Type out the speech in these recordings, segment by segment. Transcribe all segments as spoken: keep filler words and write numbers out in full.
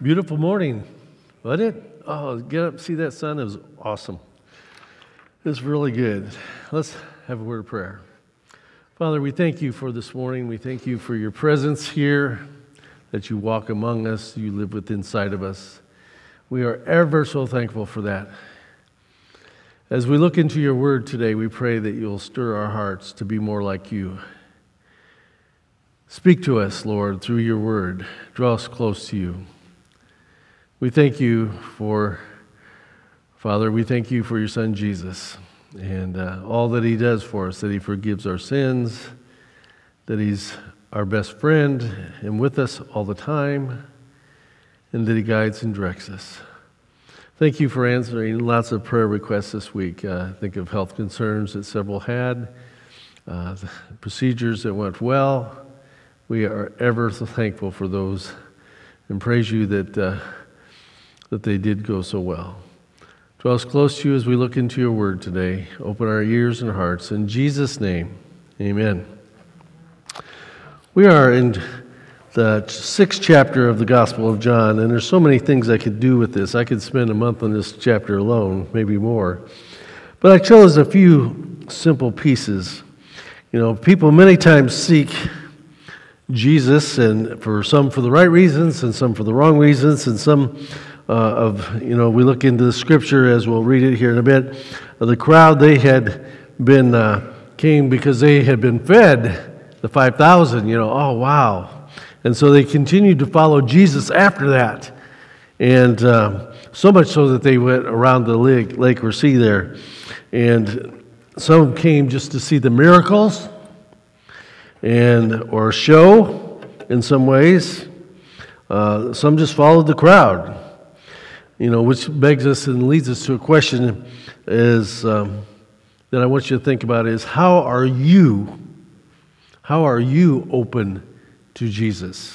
Beautiful morning, wasn't it? Oh, get up, see that sun? It was awesome. It was really good. Let's have a word of prayer. Father, we thank you for this morning. We thank you for your presence here, that you walk among us, you live within inside of us. We are ever so thankful for that. As we look into your word today, we pray that you'll stir our hearts to be more like you. Speak to us, Lord, through your word. Draw us close to you. We thank you for, Father, we thank you for your Son, Jesus, and uh, all that he does for us, that he forgives our sins, that he's our best friend and with us all the time, and that he guides and directs us. Thank you for answering lots of prayer requests this week. Uh, think of health concerns that several had, uh, the procedures that went well. We are ever so thankful for those and praise you that uh, that they did go so well. Draw us close to you as we look into your word today. Open our ears and hearts. In Jesus' name, amen. We are in the sixth chapter of the Gospel of John, and there's so many things I could do with this. I could spend a month on this chapter alone, maybe more. But I chose a few simple pieces. You know, people many times seek Jesus, and for some for the right reasons, and some for the wrong reasons, and some uh, of, you know, we look into the scripture as we'll read it here in a bit. Uh, the crowd, they had been, uh, came because they had been fed, the five thousand, you know, oh, wow. And so they continued to follow Jesus after that. And uh, so much so that they went around the lake, lake or sea there. And some came just to see the miracles, and or show in some ways. Uh, some just followed the crowd, you know, which begs us and leads us to a question is um, that I want you to think about is how are you, how are you open to Jesus?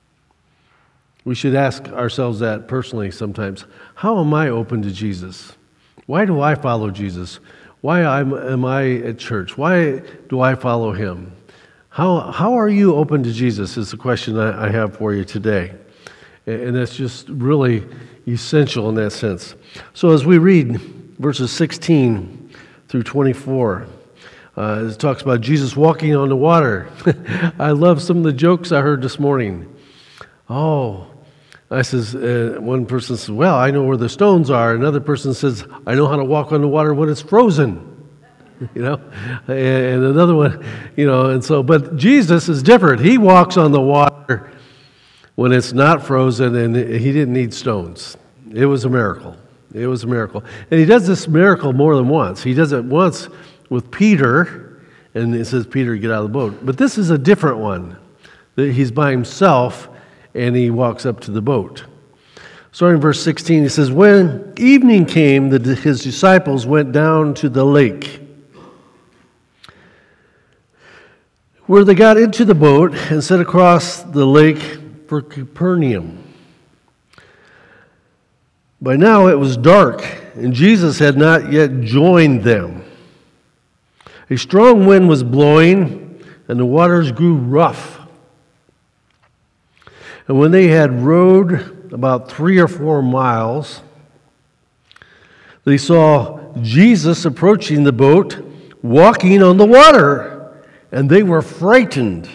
We should ask ourselves that personally sometimes. How am I open to Jesus? Why do I follow Jesus? Why am I at church? Why do I follow him? How how are you open to Jesus is the question I, I have for you today. And that's just really essential in that sense. So as we read verses sixteen through twenty-four, uh, it talks about Jesus walking on the water. I love some of the jokes I heard this morning. Oh, I says, uh, one person says, well, I know where the stones are. Another person says, I know how to walk on the water when it's frozen. You know, and another one, you know, and so, but Jesus is different. He walks on the water when it's not frozen, and he didn't need stones. It was a miracle. It was a miracle. And he does this miracle more than once. He does it once with Peter, and it says, Peter, get out of the boat. But this is a different one. He's by himself, and he walks up to the boat. Starting in verse sixteen, he says, when evening came, the, his disciples went down to the lake, where they got into the boat and set across the lake for Capernaum. By now it was dark, and Jesus had not yet joined them. A strong wind was blowing, and the waters grew rough. And when they had rowed about three or four miles, they saw Jesus approaching the boat, walking on the water. And they were frightened.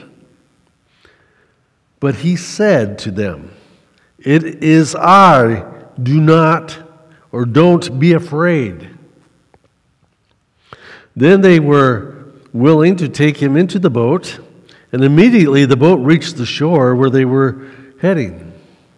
But he said to them, it is I, do not or don't be afraid. Then they were willing to take him into the boat, and immediately the boat reached the shore where they were heading.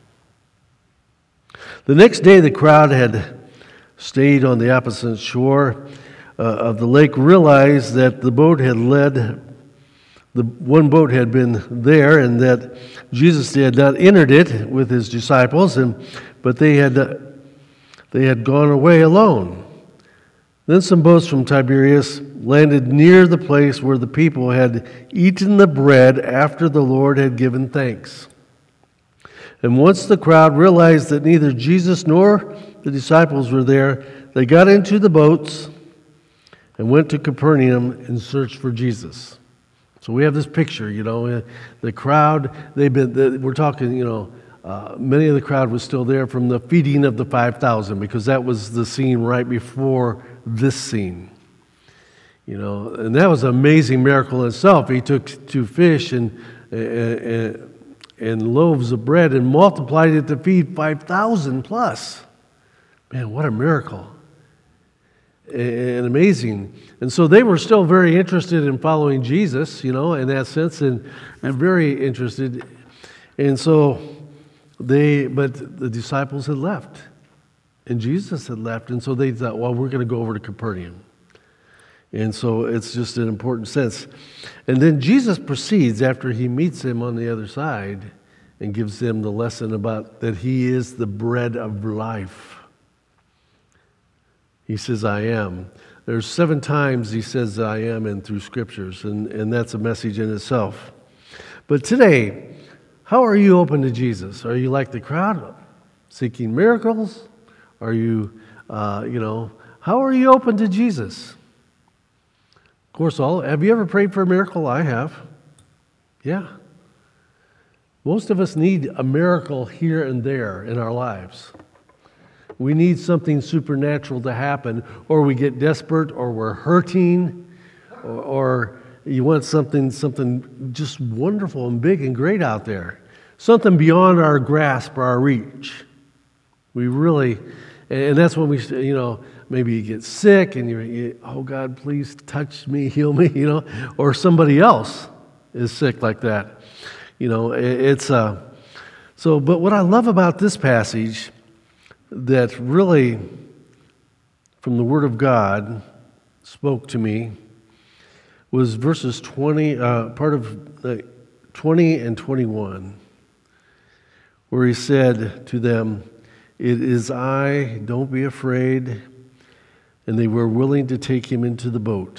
The next day the crowd had stayed on the opposite shore uh, of the lake, realized that the boat had led, the one boat had been there, and that Jesus had not entered it with his disciples, and but they had uh, they had gone away alone. Then some boats from Tiberias landed near the place where the people had eaten the bread after the Lord had given thanks. And once the crowd realized that neither Jesus nor the disciples were there, they got into the boats and went to Capernaum and searched for Jesus. So we have this picture, you know, the crowd, they've been, we're talking, you know, uh, many of the crowd was still there from the feeding of the five thousand, because that was the scene right before this scene. You know, and that was an amazing miracle in itself. He took two fish and, and, and loaves of bread and multiplied it to feed five thousand plus. Man, what a miracle. And amazing. And so they were still very interested in following Jesus, you know, in that sense, and, and very interested. And so they, but the disciples had left, and Jesus had left, and so they thought, well, we're going to go over to Capernaum. And so it's just an important sense. And then Jesus proceeds, after he meets them on the other side, and gives them the lesson about that he is the bread of life. He says, I am. There's seven times he says, I am, in through scriptures, and, and that's a message in itself. But today, how are you open to Jesus? Are you like the crowd, seeking miracles? Are you, uh, you know, how are you open to Jesus? Of course, all, have you ever prayed for a miracle? I have. Yeah. Most of us need a miracle here and there in our lives. We need something supernatural to happen, or we get desperate, or we're hurting, or, or you want something, something just wonderful and big and great out there. Something beyond our grasp or our reach. We really, and that's when we, you know, maybe you get sick and you're, you, oh God, please touch me, heal me, you know, or somebody else is sick like that. You know, it, it's, uh, so, but what I love about this passage that really, from the Word of God, spoke to me was verses twenty, uh, part of the twenty and twenty-one, where he said to them, it is I, don't be afraid. And they were willing to take him into the boat.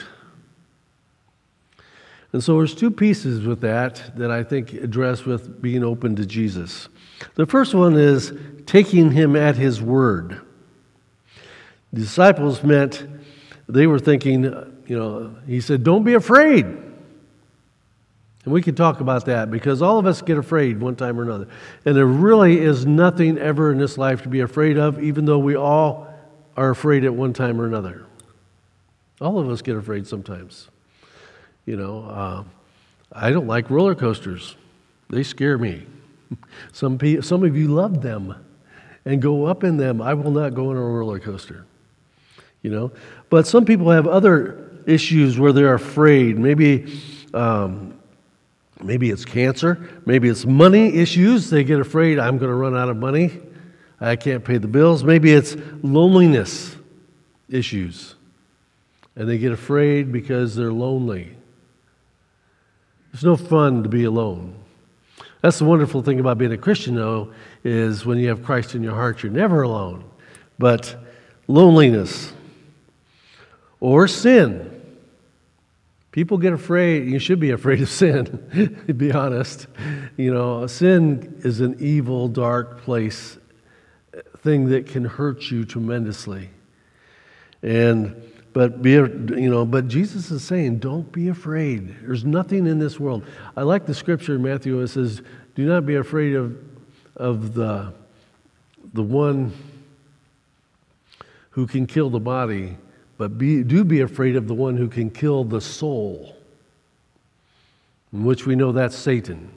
And so there's two pieces with that that I think address with being open to Jesus. The first one is taking him at his word. The disciples meant, they were thinking, you know, he said, don't be afraid. And we can talk about that, because all of us get afraid one time or another. And there really is nothing ever in this life to be afraid of, even though we all are afraid at one time or another. All of us get afraid sometimes. You know, uh, I don't like roller coasters. They scare me. Some pe- some of you love them and go up in them. I will not go on a roller coaster. You know, but some people have other issues where they're afraid. Maybe, um, maybe it's cancer. Maybe it's money issues. They get afraid, I'm going to run out of money. I can't pay the bills. Maybe it's loneliness issues. And they get afraid because they're lonely. It's no fun to be alone. That's the wonderful thing about being a Christian, though, is when you have Christ in your heart, you're never alone. But loneliness or sin. People get afraid. You should be afraid of sin, to be honest. You know, sin is an evil, dark place, thing that can hurt you tremendously. And but be you know, but Jesus is saying, don't be afraid. There's nothing in this world. I like the scripture in Matthew. It says, do not be afraid of of the the one who can kill the body, but be, do be afraid of the one who can kill the soul, in which we know that's Satan.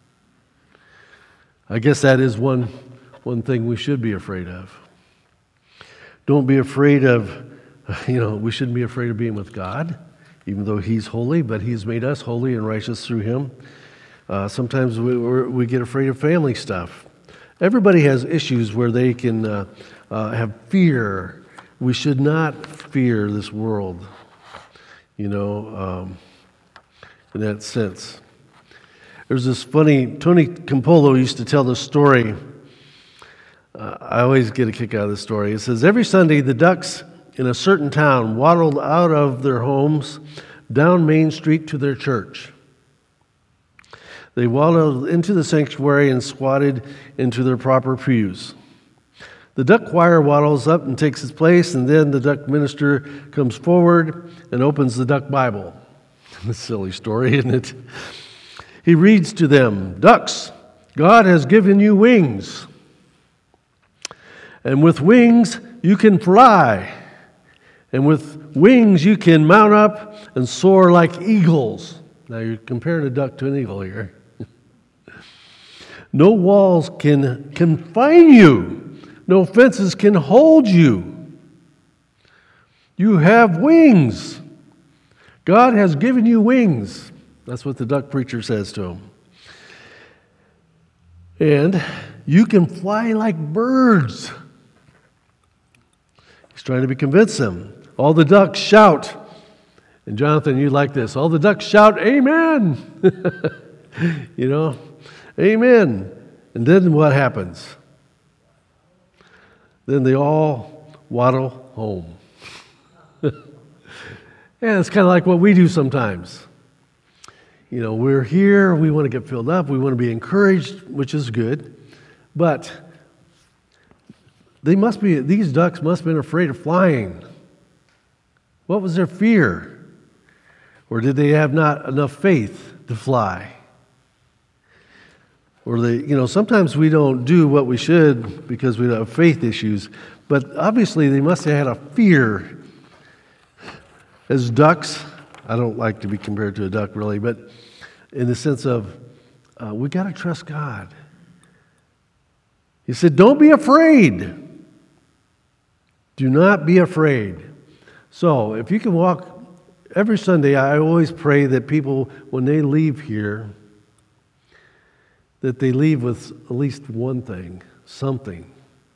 I guess that is one one thing we should be afraid of. Don't be afraid of, you know, we shouldn't be afraid of being with God, even though He's holy, but He's made us holy and righteous through Him. Uh, sometimes we, we're, we get afraid of family stuff. Everybody has issues where they can uh, uh, have fear. We should not fear this world, you know, um, in that sense. There's this funny, Tony Campolo used to tell this story. Uh, I always get a kick out of this story. It says, every Sunday the ducks in a certain town waddled out of their homes down Main Street to their church. They waddled into the sanctuary and squatted into their proper pews. The duck choir waddles up and takes its place, and then the duck minister comes forward and opens the duck Bible. A silly story, isn't it? He reads to them, "Ducks, God has given you wings. And with wings, you can fly. And with wings, you can mount up and soar like eagles. Now, you're comparing a duck to an eagle here. No walls can confine you. No fences can hold you. You have wings. God has given you wings. That's what the duck preacher says to him. And you can fly like birds. He's trying to convince them. All the ducks shout. And Jonathan, you like this. All the ducks shout, amen. You know, amen. And then what happens? Then they all waddle home. And it's kind of like what we do sometimes. You know, we're here, we want to get filled up, we want to be encouraged, which is good. But they must be, these ducks must have been afraid of flying. What was their fear? Or did they have not enough faith to fly? Or they, you know, sometimes we don't do what we should because we have faith issues. But obviously they must have had a fear. As ducks, I don't like to be compared to a duck really, but in the sense of uh, we got to trust God. He said, don't be afraid. Do not be afraid. So if you can walk, every Sunday I always pray that people, when they leave here, that they leave with at least one thing, something.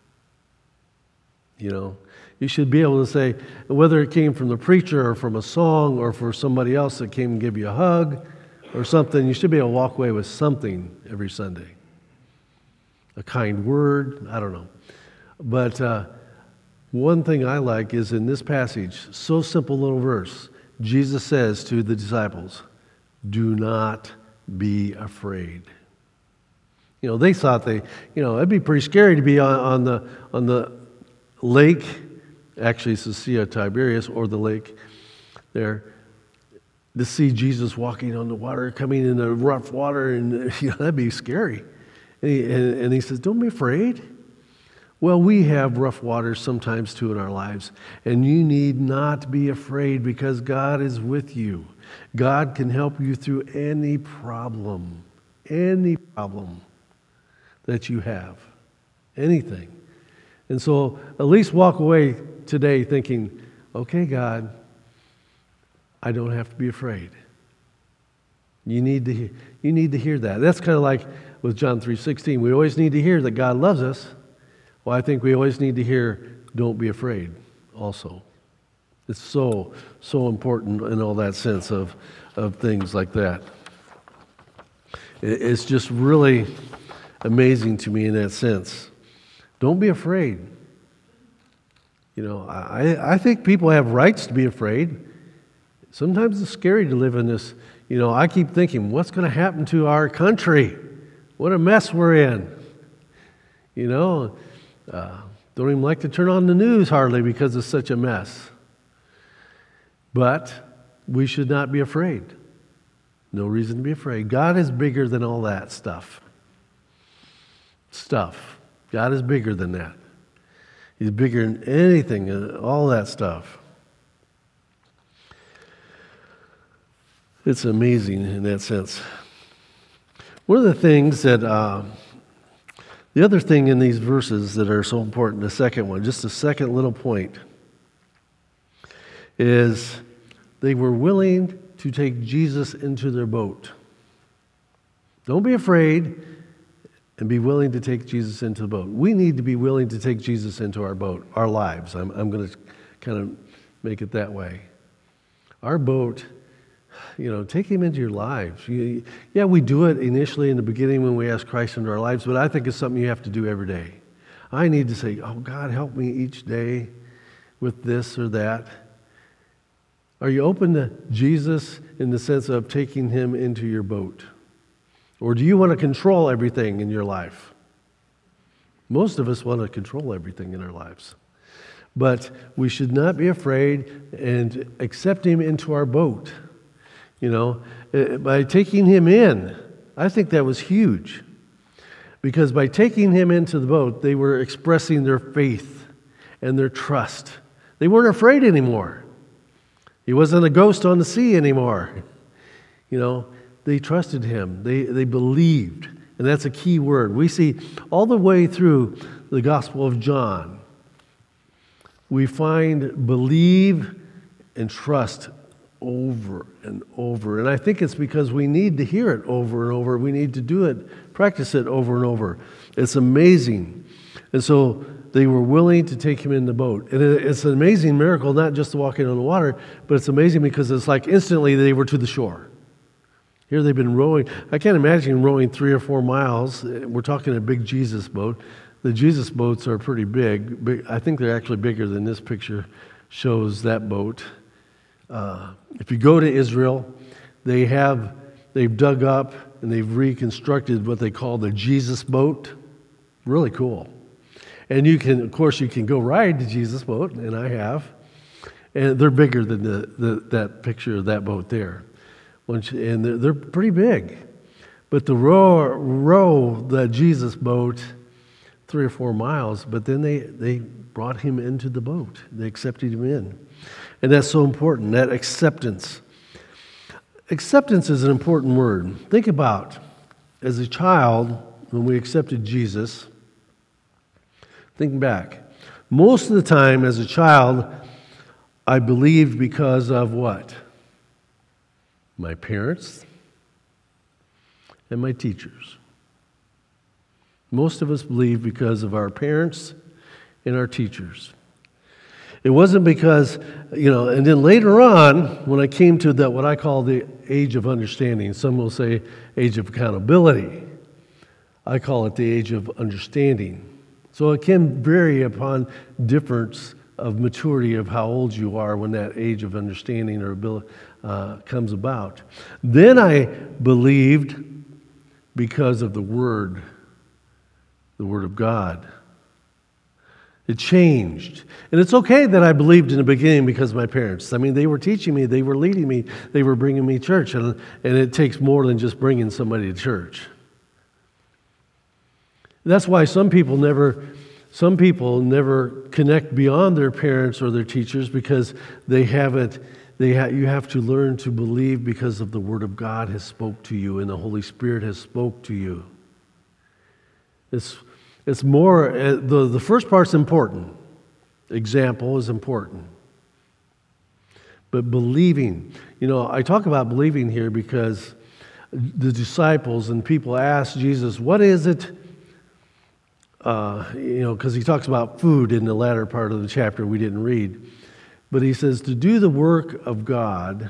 You know, you should be able to say, whether it came from the preacher or from a song or for somebody else that came and give you a hug or something, you should be able to walk away with something every Sunday. A kind word, I don't know. But uh, one thing I like is in this passage, so simple little verse, Jesus says to the disciples, do not be afraid. You know, they thought they, you know, it'd be pretty scary to be on, on the on the lake, actually it's the Sea of Tiberias or the lake there, to see Jesus walking on the water, coming in the rough water, and you know, that'd be scary. And he, and, and he says, don't be afraid. Well, we have rough waters sometimes too in our lives, and you need not be afraid because God is with you. God can help you through any problem, any problem that you have, anything. And so at least walk away today thinking, okay, God, I don't have to be afraid. You need to, you need to hear that. That's kind of like with John three sixteen. We always need to hear that God loves us. Well, I think we always need to hear, don't be afraid also. It's so, so important in all that sense of, of things like that. It's just really amazing to me in that sense. Don't be afraid. You know, I, I think people have rights to be afraid. Sometimes it's scary to live in this. You know, I keep thinking, what's going to happen to our country? What a mess we're in. You know, uh, don't even like to turn on the news hardly because it's such a mess. But we should not be afraid. No reason to be afraid. God is bigger than all that stuff. Stuff. God is bigger than that. He's bigger than anything, all that stuff. It's amazing in that sense. One of the things that, uh, the other thing in these verses that are so important, the second one, just a second little point, is they were willing to take Jesus into their boat. Don't be afraid and be willing to take Jesus into the boat. We need to be willing to take Jesus into our boat, our lives. I'm, I'm going to kind of make it that way. Our boat, you know, take him into your lives. You, yeah, we do it initially in the beginning when we ask Christ into our lives, but I think it's something you have to do every day. I need to say, oh, God, help me each day with this or that. Are you open to Jesus in the sense of taking him into your boat? Or do you want to control everything in your life? Most of us want to control everything in our lives. But we should not be afraid and accept him into our boat. You know, by taking him in, I think that was huge. Because by taking him into the boat, they were expressing their faith and their trust. They weren't afraid anymore. He wasn't a ghost on the sea anymore. You know, they trusted him. They, they believed. And that's a key word. We see all the way through the Gospel of John, we find believe and trust over and over. And I think it's because we need to hear it over and over. We need to do it, practice it over and over. It's amazing. And so they were willing to take him in the boat. And it's an amazing miracle, not just walking on the water, but it's amazing because it's like instantly they were to the shore. Here they've been rowing. I can't imagine rowing three or four miles. We're talking a big Jesus boat. The Jesus boats are pretty big. big I think they're actually bigger than this picture shows that boat. Uh, if you go to Israel, they have, they've dug up and they've reconstructed what they call the Jesus boat. Really cool. And you can, of course, you can go ride the Jesus boat, and I have. And they're bigger than the, the that picture of that boat there. Once, and they're, they're pretty big. But to row, row the Jesus boat three or four miles, but then they, they brought him into the boat. They accepted him in. And that's so important, that acceptance. Acceptance is an important word. Think about, as a child, when we accepted Jesus, think back. Most of the time, as a child, I believed because of what? My parents and my teachers. Most of us believe because of our parents and our teachers. It wasn't because, you know, and then later on, when I came to that, what I call the age of understanding, some will say age of accountability. I call it the age of understanding. So it can vary upon difference of maturity of how old you are when that age of understanding or ability uh, comes about. Then I believed because of the Word, the Word of God. It changed. And it's okay that I believed in the beginning because of my parents. I mean, they were teaching me, they were leading me, they were bringing me church. And, and it takes more than just bringing somebody to church. That's why some people never, some people never connect beyond their parents or their teachers because they haven't, they ha- you have to learn to believe because of the Word of God has spoke to you and the Holy Spirit has spoke to you. It's It's more, uh, the, the first part's important. Example is important. But believing, you know, I talk about believing here because the disciples and people asked Jesus, what is it? Uh, you know, because he talks about food in the latter part of the chapter we didn't read. But he says to do the work of God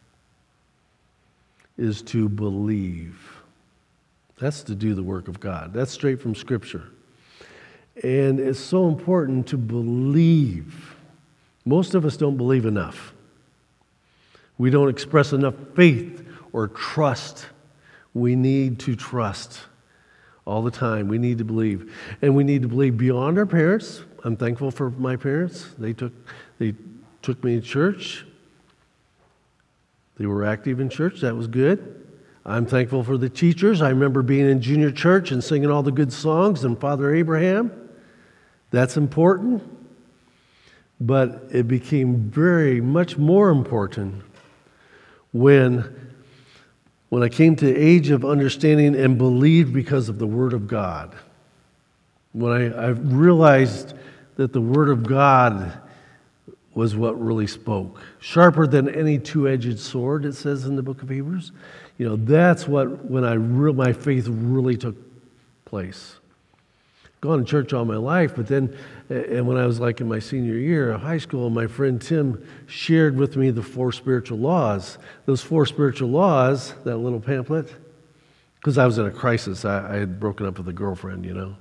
is to believe. That's to do the work of God. That's straight from Scripture. And it's so important to believe. Most of us don't believe enough. We don't express enough faith or trust. We need to trust all the time. We need to believe. And we need to believe beyond our parents. I'm thankful for my parents. They took, they took me to church. They were active in church. That was good. I'm thankful for the teachers. I remember being in junior church and singing all the good songs and Father Abraham. That's important. But it became very much more important when, when I came to the age of understanding and believed because of the Word of God. When I, I realized that the Word of God was what really spoke. Sharper than any two-edged sword, it says in the book of Hebrews. You know, that's what, when I re- my faith really took place. Gone to church all my life, but then, and when I was like in my senior year of high school, my friend Tim shared with me the four spiritual laws. Those four spiritual laws, that little pamphlet, because I was in a crisis. I, I had broken up with a girlfriend, you know.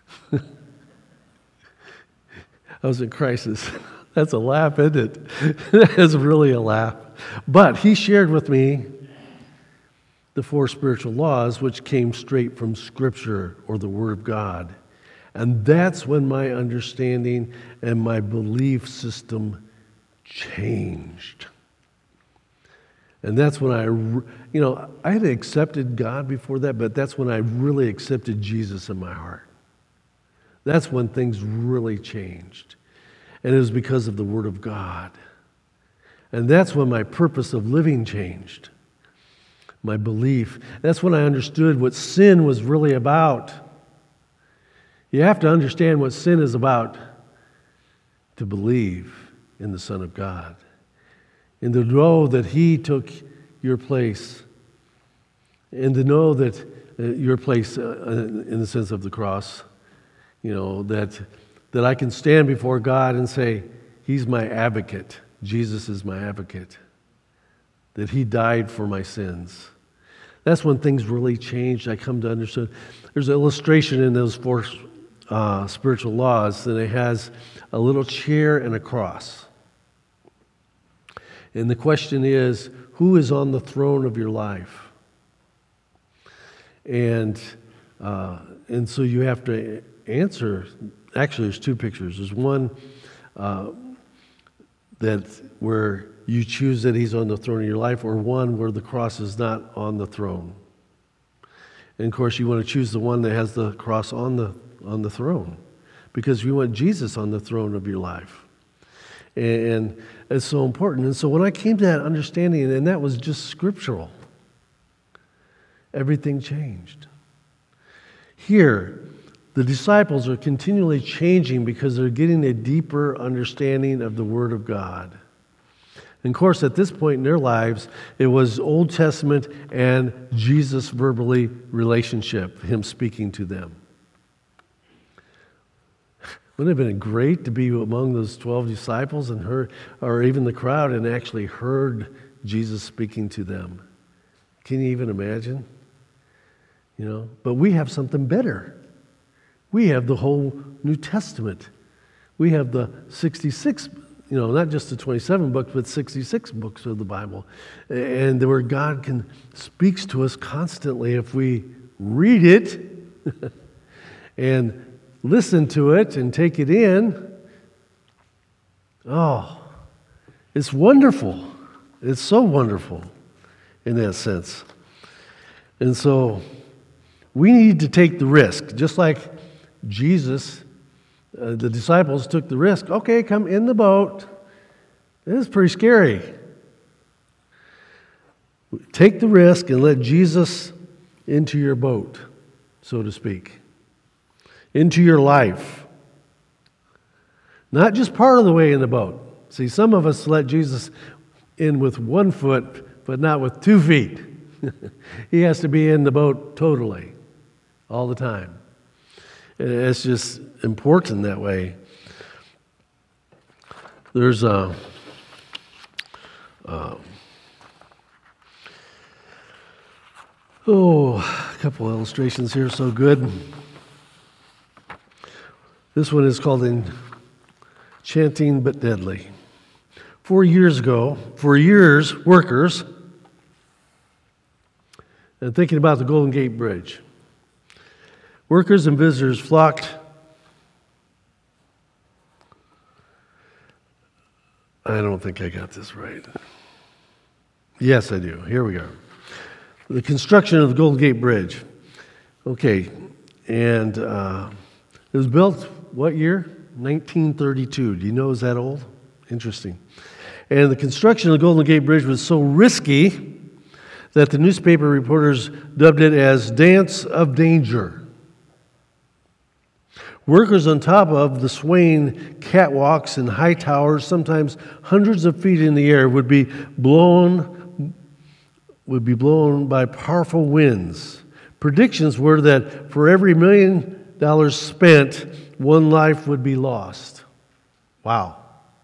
I was in crisis. That's a laugh, isn't it? That's really a laugh. But he shared with me the four spiritual laws, which came straight from Scripture or the Word of God. And that's when my understanding and my belief system changed. And that's when I, you know, I had accepted God before that, but that's when I really accepted Jesus in my heart. That's when things really changed. And it was because of the Word of God. And that's when my purpose of living changed. My belief. That's when I understood what sin was really about. You have to understand what sin is about to believe in the Son of God. And to know that He took your place. And to know that uh, your place uh, in the sense of the cross. You know, that, that I can stand before God and say, He's my advocate. Jesus is my advocate. That He died for my sins. That's when things really changed. I come to understand. There's an illustration in those four uh, spiritual laws that it has a little chair and a cross. And the question is, who is on the throne of your life? And uh, and so you have to answer. Actually, there's two pictures. There's one uh, that where you choose that He's on the throne of your life, or one where the cross is not on the throne. And of course, you want to choose the one that has the cross on the on the throne, because you want Jesus on the throne of your life. And it's so important. And so when I came to that understanding, and that was just scriptural, everything changed. Here, the disciples are continually changing because they're getting a deeper understanding of the Word of God. And of course, at this point in their lives, it was Old Testament and Jesus verbally relationship, Him speaking to them. Wouldn't it have been great to be among those twelve disciples and heard, or even the crowd, and actually heard Jesus speaking to them? Can you even imagine? You know, but we have something better. We have the whole New Testament. We have the sixty-six, you know, not just the twenty-seven books, but sixty-six books of the Bible. And where God can speaks to us constantly if we read it and listen to it and take it in. Oh, it's wonderful. It's so wonderful in that sense. And so we need to take the risk, just like Jesus, uh, the disciples took the risk. Okay, come in the boat. This is pretty scary. Take the risk and let Jesus into your boat, so to speak. Into your life. Not just part of the way in the boat. See, some of us let Jesus in with one foot, but not with two feet. He has to be in the boat totally, all the time. And it's just important that way. There's a, a oh, a couple of illustrations here, so good. This one is called Enchanting but Deadly. Four years ago, for years, workers, and thinking about the Golden Gate Bridge, workers and visitors flocked. I don't think I got this right. Yes, I do. Here we go. The construction of the Golden Gate Bridge. Okay, and uh, it was built what year? nineteen thirty-two. Do you know, is that old? Interesting. And the construction of the Golden Gate Bridge was so risky that the newspaper reporters dubbed it as Dance of Danger. Workers on top of the swaying catwalks and high towers, sometimes hundreds of feet in the air, would be blown, would be blown by powerful winds. Predictions were that for every million dollars spent, one life would be lost. Wow.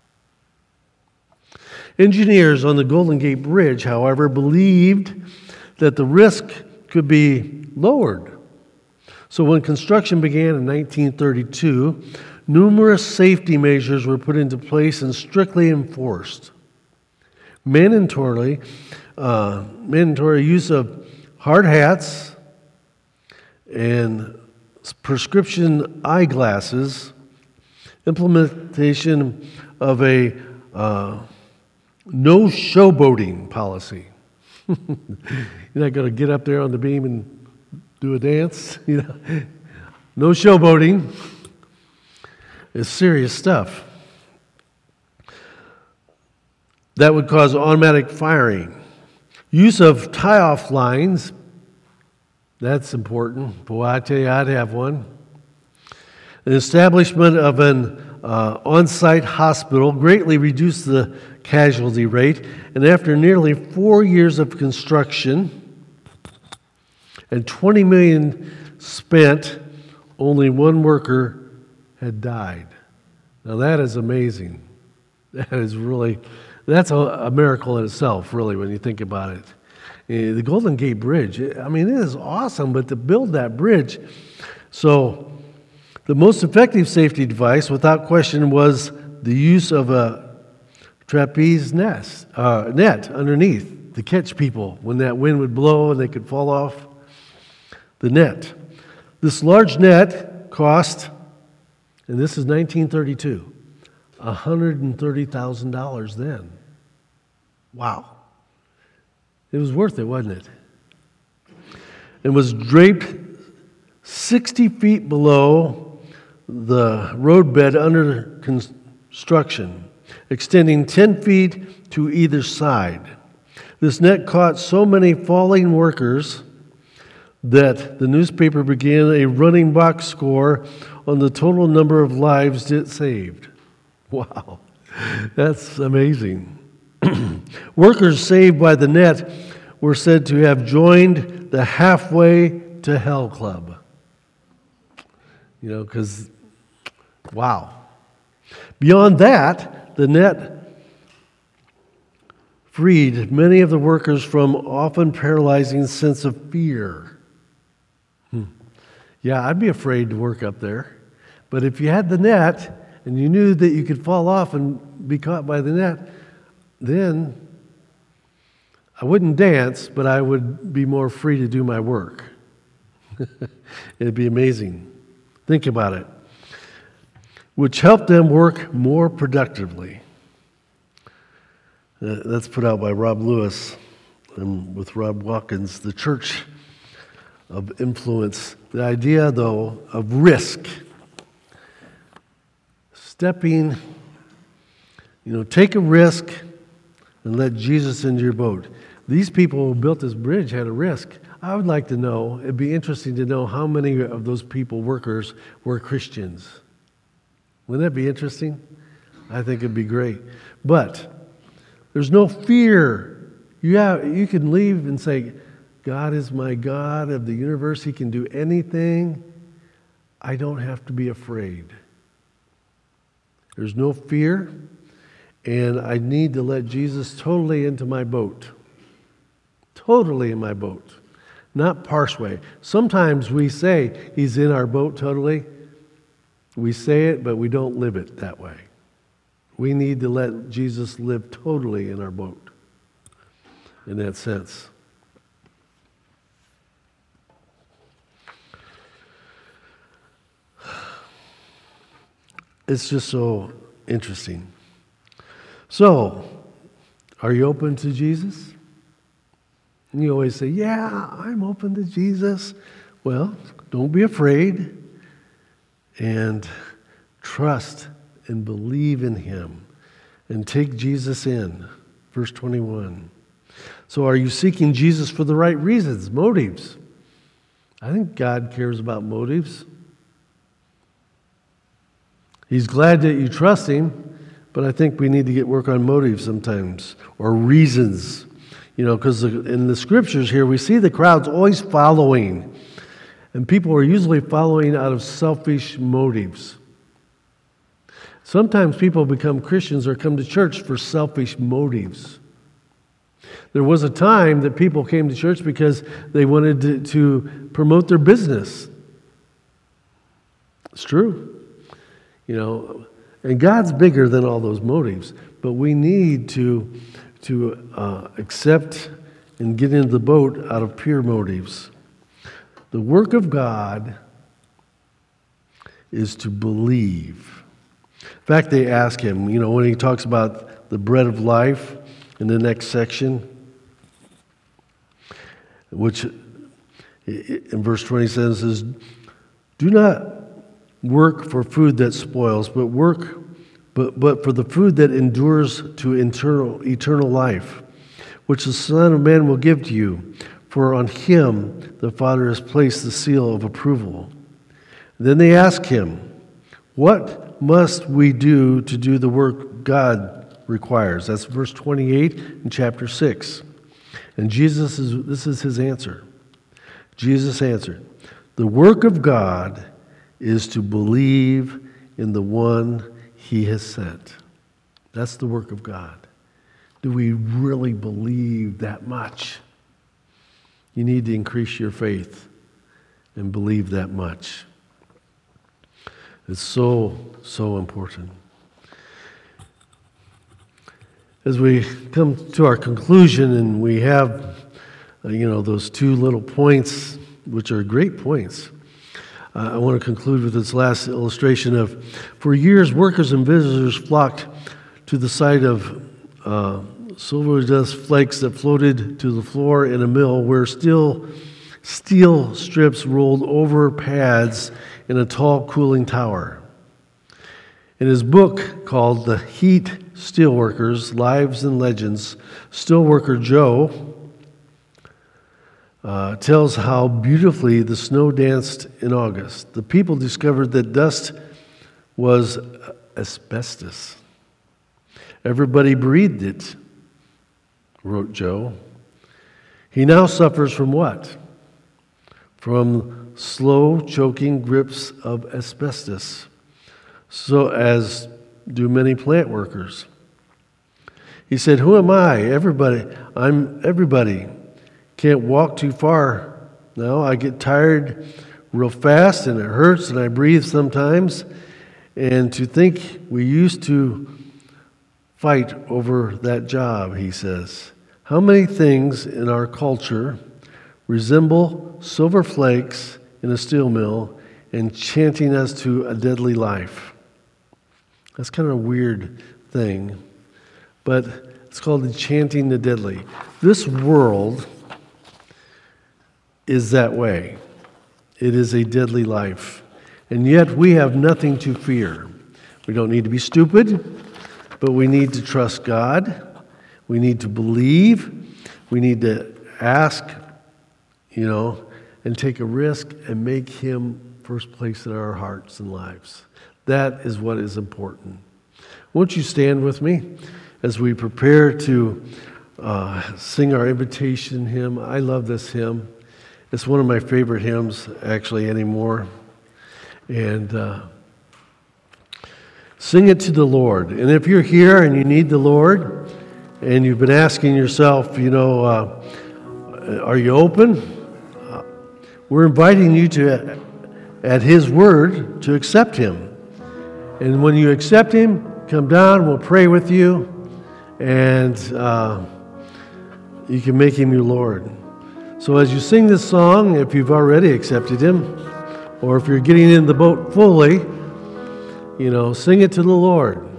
Engineers on the Golden Gate Bridge, however, believed that the risk could be lowered. So when construction began in nineteen thirty-two, numerous safety measures were put into place and strictly enforced. Mandatory, uh, mandatory use of hard hats and prescription eyeglasses, implementation of a uh, no showboating policy. You're not going to get up there on the beam and do a dance. You know, no showboating. It's serious stuff. That would cause automatic firing. Use of tie-off lines. That's important. Boy, I tell you, I'd have one. An establishment of an uh, on-site hospital greatly reduced the casualty rate, and after nearly four years of construction and twenty million dollars spent, only one worker had died. Now that is amazing. That is really, that's a, a miracle in itself, really, when you think about it. Uh, the Golden Gate Bridge, I mean, it is awesome, but to build that bridge, so the most effective safety device, without question, was the use of a trapeze nest, uh, net underneath to catch people when that wind would blow and they could fall off the net. This large net cost, and this is nineteen thirty-two, one hundred thirty thousand dollars then. Wow. It was worth it, wasn't it? It was draped sixty feet below the roadbed under construction, extending ten feet to either side. This net caught so many falling workers that the newspaper began a running box score on the total number of lives it saved. Wow, that's amazing. Workers saved by the net were said to have joined the Halfway to Hell Club. You know, because, wow. Beyond that, the net freed many of the workers from often paralyzing sense of fear. Hmm. Yeah, I'd be afraid to work up there. But if you had the net and you knew that you could fall off and be caught by the net, then I wouldn't dance, but I would be more free to do my work. It'd be amazing. Think about it. Which helped them work more productively. Uh, that's put out by Rob Lewis and with Rob Watkins, The Church of Influence. The idea, though, of risk. Stepping, you know, take a risk and let Jesus into your boat. These people who built this bridge had a risk. I would like to know, it'd be interesting to know how many of those people, workers, were Christians. Wouldn't that be interesting? I think it'd be great. But there's no fear. You have, you can leave and say, God is my God of the universe. He can do anything. I don't have to be afraid. There's no fear, and I need to let Jesus totally into my boat. Totally in my boat. Not partially. Sometimes we say he's in our boat totally. We say it, but we don't live it that way. We need to let Jesus live totally in our boat, in that sense. It's just so interesting. So, are you open to Jesus? And you always say, yeah, I'm open to Jesus. Well, don't be afraid. And trust and believe in him. And take Jesus in. Verse twenty-one. So are you seeking Jesus for the right reasons, motives? I think God cares about motives. He's glad that you trust him, but I think we need to get work on motives sometimes, or reasons. You know, because in the scriptures here, we see the crowds always following. And people are usually following out of selfish motives. Sometimes people become Christians or come to church for selfish motives. There was a time that people came to church because they wanted to, to promote their business. It's true. You know, and God's bigger than all those motives, but we need to, to uh, accept and get into the boat out of pure motives. The work of God is to believe. In fact, they ask him, you know, when he talks about the bread of life in the next section, which in verse twenty-seven says, do not work for food that spoils, but work but, but for the food that endures to eternal, eternal life, which the Son of Man will give to you, for on him the Father has placed the seal of approval. Then they ask him, what must we do to do the work God requires? That's verse twenty-eight in chapter six. And Jesus is, this is his answer. Jesus answered, the work of God is to believe in the one he has sent. That's the work of God. Do we really believe that much? You need to increase your faith and believe that much. It's so, so important. As we come to our conclusion and we have, uh, you know, those two little points, which are great points, uh, I want to conclude with this last illustration of, for years, workers and visitors flocked to the site of uh, silver dust flakes that floated to the floor in a mill where steel, steel strips rolled over pads in a tall cooling tower. In his book called The Heat Steelworkers, Lives and Legends, Steelworker Joe uh, tells how beautifully the snow danced in August. The people discovered that dust was asbestos. Everybody breathed it, wrote Joe. He now suffers from what? From slow, choking grips of asbestos, so as do many plant workers. He said, who am I? Everybody. I'm everybody. Can't walk too far now. I get tired real fast and it hurts and I breathe sometimes. And to think we used to fight over that job, he says. How many things in our culture resemble silver flakes in a steel mill and chanting us to a deadly life? That's kind of a weird thing, but it's called enchanting the deadly. This world is that way. It is a deadly life. And yet we have nothing to fear. We don't need to be stupid, but we need to trust God. We need to believe. We need to ask, you know, and take a risk and make him first place in our hearts and lives. That is what is important. Won't you stand with me as we prepare to uh, sing our invitation hymn? I love this hymn. It's one of my favorite hymns, actually, anymore. And uh, sing it to the Lord. And if you're here and you need the Lord, and you've been asking yourself, you know, uh, are you open? Uh, we're inviting you to, at his word, to accept him. And when you accept him, come down, we'll pray with you, and uh, you can make him your Lord. So as you sing this song, if you've already accepted him, or if you're getting in the boat fully, you know, sing it to the Lord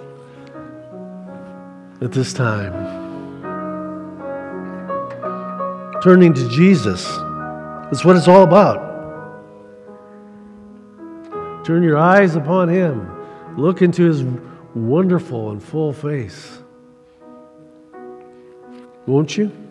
at this time. Turning to Jesus. That's what it's all about. Turn your eyes upon him. Look into his wonderful and full face. Won't you?